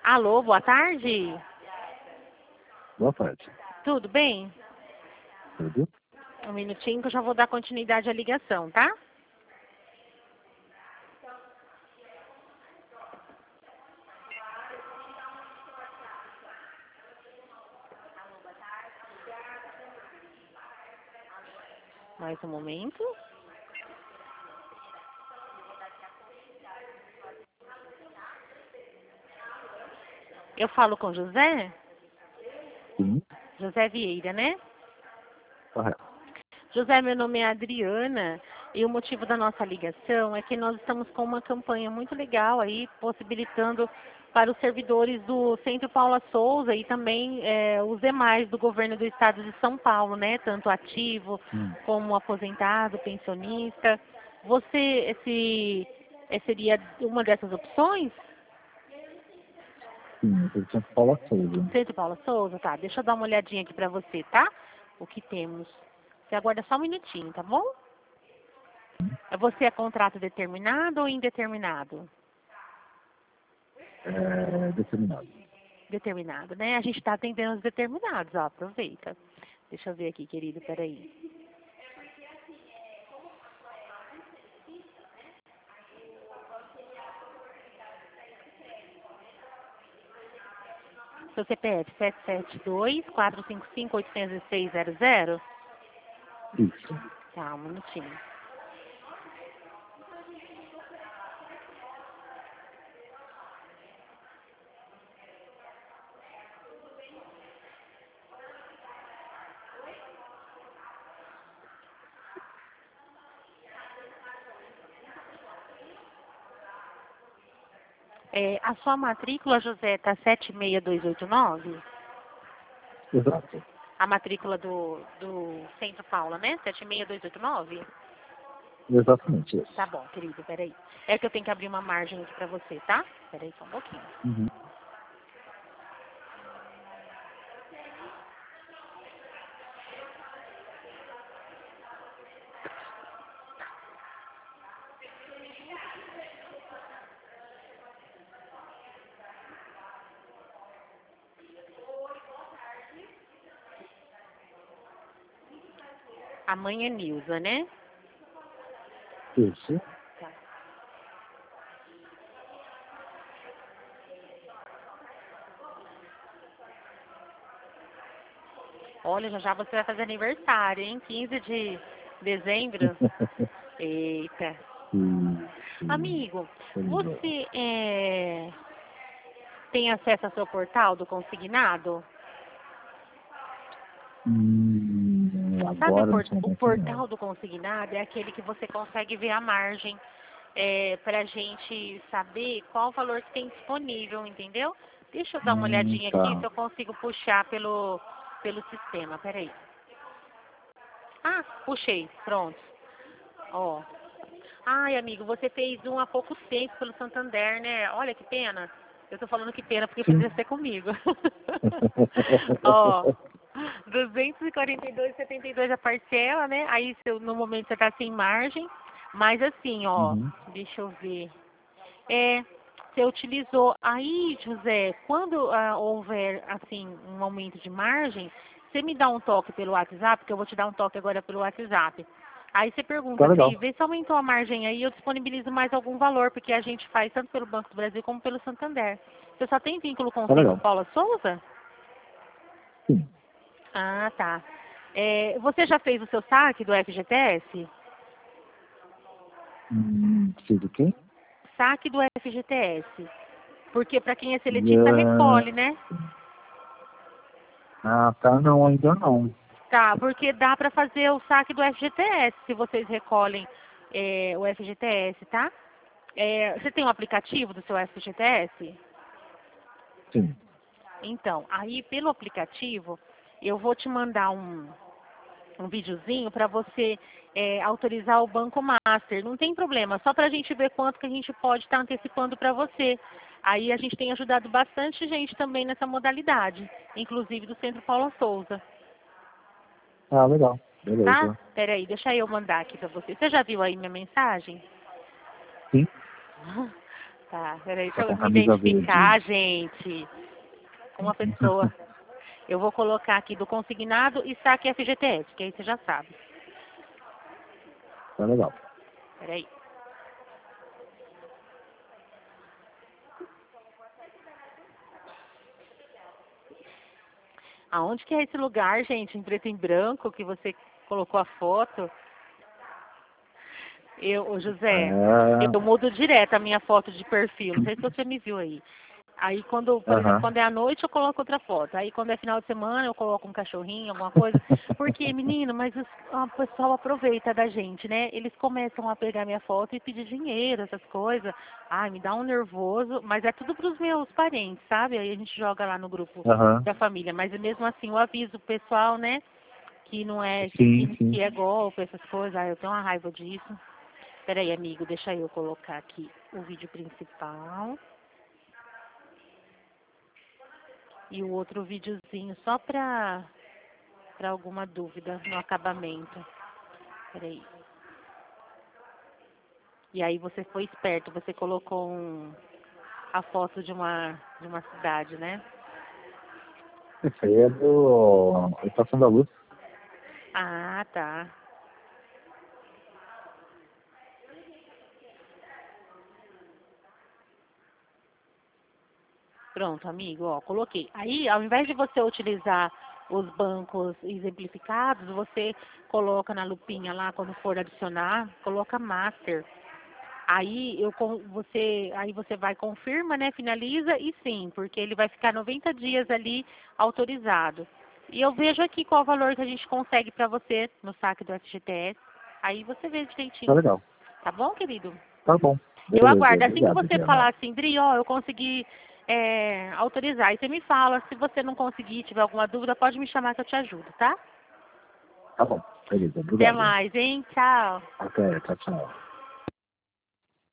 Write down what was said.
Alô, boa tarde. Boa tarde. Tudo bem? Tudo? Um minutinho que eu já vou dar continuidade à ligação, tá? Mais um momento. Eu falo com José? Sim, José Vieira, né? correto. José, meu nome é Adriana e o motivo da nossa ligação é que nós estamos com uma campanha muito legal aí, possibilitando para os servidores do Centro Paula Souza e também os demais do governo do estado de São Paulo, né? Tanto ativo como aposentado, pensionista. Você seria uma dessas opções? Sim, eu tinha que falar Souza. Centro Paula Souza, tá? Deixa eu dar uma olhadinha aqui para você, tá? O que temos. Você aguarda só um minutinho, tá bom? Você é contrato determinado ou indeterminado? Determinado. Determinado, né? A gente está atendendo os determinados, ó, aproveita. Deixa eu ver aqui, querido, peraí. Seu CPF 772-455-80600? Isso. Tá, um minutinho. A sua matrícula, José, tá 76289? Exato. A matrícula do Centro Paula, né? 76289? Exatamente isso. Tá bom, querido, peraí. É que eu tenho que abrir uma margem aqui pra você, tá? Peraí só um pouquinho. Uhum. A mãe é Nilza, né? Isso. Tá. Olha, já já você vai fazer aniversário, hein? 15 de dezembro. Eita. Sim. Amigo, Legal. você tem acesso ao seu portal do consignado? Sabe Agora, nesse o momento, portal não. do consignado é aquele que você consegue ver a margem para a gente saber qual o valor que tem disponível, entendeu? Deixa eu dar uma olhadinha aqui Tá. se eu consigo puxar pelo sistema. Peraí. Ah, puxei. Pronto. Ó. Ai, amigo, você fez um há pouco tempo pelo Santander, né? Olha que pena. Eu tô falando que pena porque Sim. podia ser comigo. Ó, 242,72 a parcela, né? Aí no momento você tá sem margem. Mas assim, ó, Uhum. deixa eu ver. Você utilizou. Aí, José, quando houver assim um aumento de margem, você me dá um toque pelo WhatsApp, que eu vou te dar um toque agora pelo WhatsApp. Aí você Tá pergunta legal. assim, vê se aumentou a margem aí, eu disponibilizo mais algum valor, porque a gente faz tanto pelo Banco do Brasil como pelo Santander. Você só tem vínculo com o Tá Centro legal. Paula Souza? Sim. Ah, tá. Você já fez o seu saque do FGTS? Fiz o quê? Saque do FGTS. Porque para quem é seletista Yeah. recolhe, né? Ah, tá. Não, ainda não. Tá, porque dá para fazer o saque do FGTS, se vocês recolhem o FGTS, tá? Você tem um aplicativo do seu FGTS? Sim. Então, aí pelo aplicativo, eu vou te mandar um videozinho para você autorizar o Banco Master. Não tem problema, só para a gente ver quanto que a gente pode estar antecipando para você. Aí a gente tem ajudado bastante gente também nessa modalidade, inclusive do Centro Paula Souza. Ah, legal. Tá? Beleza. Peraí, deixa eu mandar aqui pra você. Você já viu aí minha mensagem? Sim. Tá, peraí, deixa Tá eu com me camisa identificar, verde. gente. Uma pessoa. Eu vou colocar aqui do consignado e saque FGTS, que aí você já sabe. Tá legal. Peraí. Aonde que é esse lugar, gente, em preto e branco, que você colocou a foto? Ô José, eu mudo direto a minha foto de perfil. Não sei se você me viu aí. Aí quando, por exemplo, Aham. quando é à noite eu coloco outra foto. Aí quando é final de semana eu coloco um cachorrinho, alguma coisa. Porque, menino, mas o pessoal aproveita da gente, né? Eles começam a pegar minha foto e pedir dinheiro, essas coisas. Ai, me dá um nervoso. Mas é tudo pros meus parentes, sabe? Aí a gente joga lá no grupo Aham. da família. Mas mesmo assim eu aviso o pessoal, né? Que não é, Sim, que sim. é golpe, essas coisas. Ai, eu tenho uma raiva disso. Peraí, amigo, deixa eu colocar aqui o vídeo principal. E o outro videozinho só pra alguma dúvida no acabamento. Peraí. E aí você foi esperto, você colocou a foto de uma cidade, né? Isso aí é do Estação da Luz. Ah, tá. Pronto, amigo, ó, coloquei. Aí, ao invés de você utilizar os bancos exemplificados, você coloca na lupinha lá, quando for adicionar, coloca master. Aí você vai confirma, né, finaliza e sim, porque ele vai ficar 90 dias ali autorizado. E eu vejo aqui qual o valor que a gente consegue para você no saque do FGTS. Aí você vê Tá direitinho. legal. Tá bom, querido? Tá bom. Eu Beleza. aguardo. Assim que Obrigado, você Diana. falar assim, Dri, ó, eu consegui autorizar. Aí você me fala. Se você não conseguir, tiver alguma dúvida, pode me chamar que eu te ajudo, tá? Tá bom. Beleza. Até Obrigado. mais, hein? Tchau. Até. Tchau, tchau.